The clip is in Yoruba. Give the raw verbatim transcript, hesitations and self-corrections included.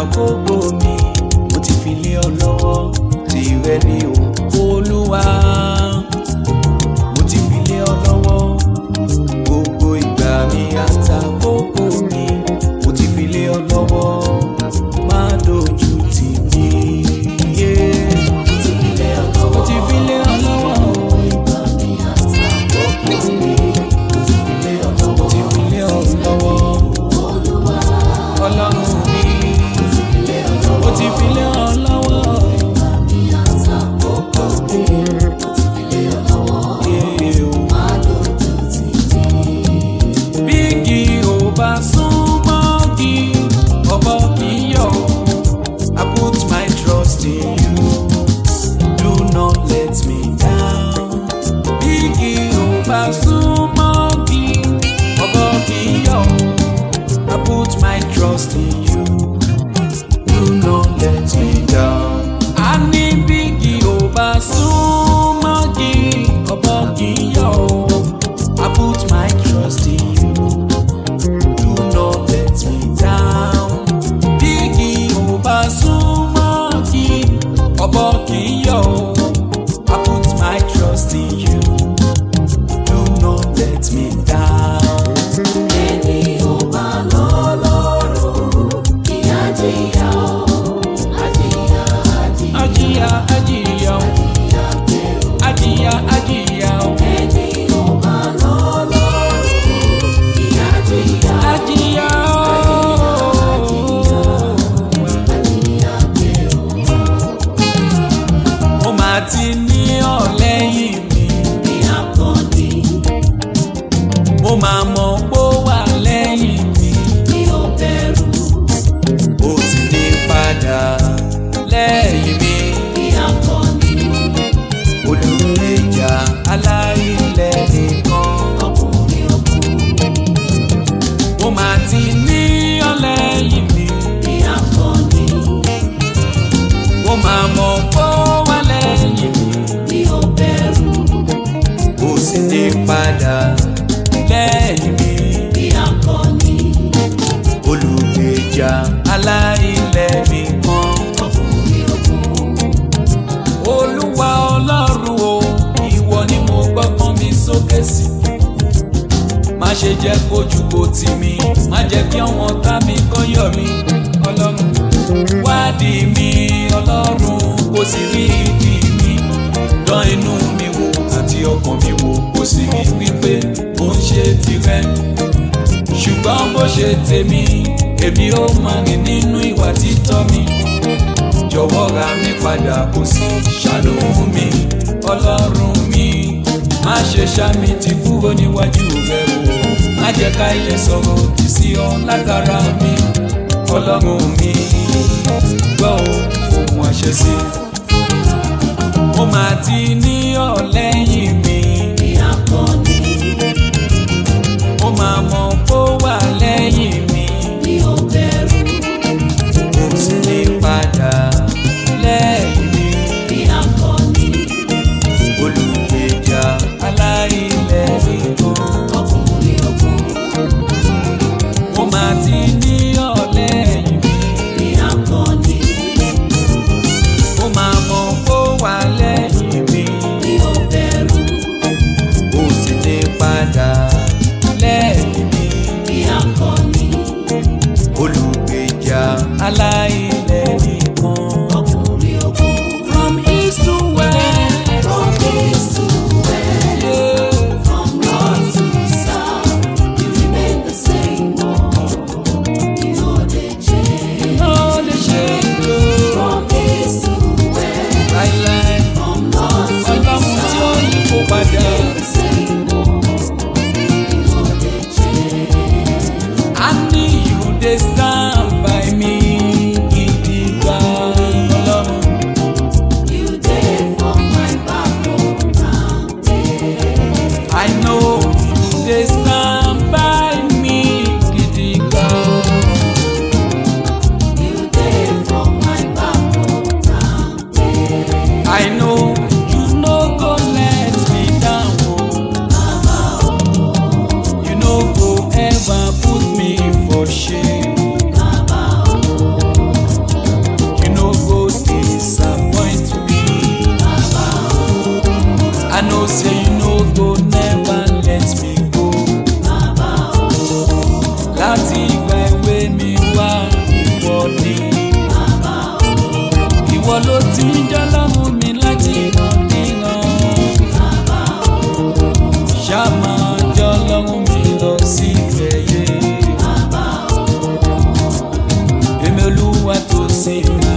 àkókò mi mo ti fi lé ọ lọ́wọ́ tìrẹ ni o Olúwa mo ti fi lé ọ lọ́wọ́ gbogbo ìgbà mi àtàkókò mi mo ti fi lé ọ lọ́wọ́ má dojú tì mí. Mo ti fi lé ọ lọ́wọ́ mo ti fi lé ọ lọ́wọ́ ìgbà mi àtàkókò mi mo ti fi lé ọ lọ́wọ́ mo ti fi lé ọ lọ́wọ́ Olúwa Ọlọ́run mi mo ti fi lé ọ lọ́wọ́ ìgbà mi àtàkókò mi mo ti fi lé ọ lọ́wọ́ má dojú tì mí. Bí igi ò bá súnmọ́ igi ọ̀bọ kì í yọ̀. I put my trust in you, do not let me down. Bí igi ò bá súnmọ́ igi ọ̀bọ kì í yọ̀. I put my trust in you, do not let me down. A ní bí igi ò bá súnmọ́ igi ọ̀bọ kì í yọ̀. I put my trust in you, do not let me down. Bí igi ò bá súnmọ́ igi ọ̀bọ kì í yọ̀. I put my trust in you, do not let me down. Ẹni ò bá lọ́lọ́run kí á jìyà o, á jìyà, á jìyà, Ajiya ajiya o, á jìyà pé o. ajiya ajiya o, Ẹni ò bá lọ́lọ́run kí á jìyà o, ajiya o. á jìyà pé o. Mo máa ti ní ọ lẹ́yìn mi, Bí akọni mo máa mọ̀ pé ó wà lẹ́yìn mi. bí ó bẹ̀rù, Ó sì ní padà lẹ́yìn mi. bí akọni Olùgbèjà aláìlẹ̀ nìkan. ọkùnrin ọkùnrin. Mo máa ti ní ọ lẹ́yìn mi, Bí akọni mo máa mọ̀ pé ó wà lẹ́yìn mi. bí ó bẹ̀rù, Ó sì ní padà lẹ́yìn mi. bí akọni Olùgbèjà aláìlẹ̀ nìkan. ọkùnrin ọkùnrin. Olúwa Ọlọ́run o, ìwọ ni mo gbọ́kàn mi sókè sí. Má ṣe jẹ́ kójú kò tì mí, má jẹ́ kí àwọn ọ̀tá mi kọ́ yọ̀ mí. Ọlọ́run wádìí mi, Ọlọ́run kò sì rí ìdí mi. Dán inú mi wò àti ọkàn mi wò, kò sì rí wípé mo ń ṣe tirẹ̀. Ṣùgbọ́n bó ṣe tèmi, èmi ó máa rìn nínú ìwà títọ́ mi. Jọ̀wọ́ ra mi padà kò sí ṣàánú fún mi Ọlọ́run mi. Má ṣe ṣá mi ti kúrò níwájú rẹ o. Má jẹ́ ká ilé sọ̀rọ̀ òdì sí ọ lágara mi. Ọlọ́run mi gbọ́ o ohun àṣẹ sí. Mo máa ti ní ọ lẹ́yìn mi. Bí akọni Mo máa mọ̀ kó wà lẹ́yìn mi. bí ó bẹ̀rù, Mo sì ní padà lẹ́yìn mi. bí akọni Olùgbèjà aláìlẹ̀ nìkan. ọkùnrin ọkùnrin. Mo máa ti ní ọ lẹ́yìn mi. Bí akọni Mo máa mọ̀ kó wà lẹ́yìn mi. bí ó bẹ̀rù, Ó sì ní padà lẹ́yìn mi. bí akọni Olùgbèjà aláìlẹ̀ nìkan. ọkùnrin ọkùnrin. From east to west, From east to west, yeah. from north to south, you remain the same, oh. You know they change. Oh, the shade of From east to west, my life. from north to Ọlọ́run tí ó south, yí kó padà. the same, oh. You know they change. I need you to stand by me in ìsinmi.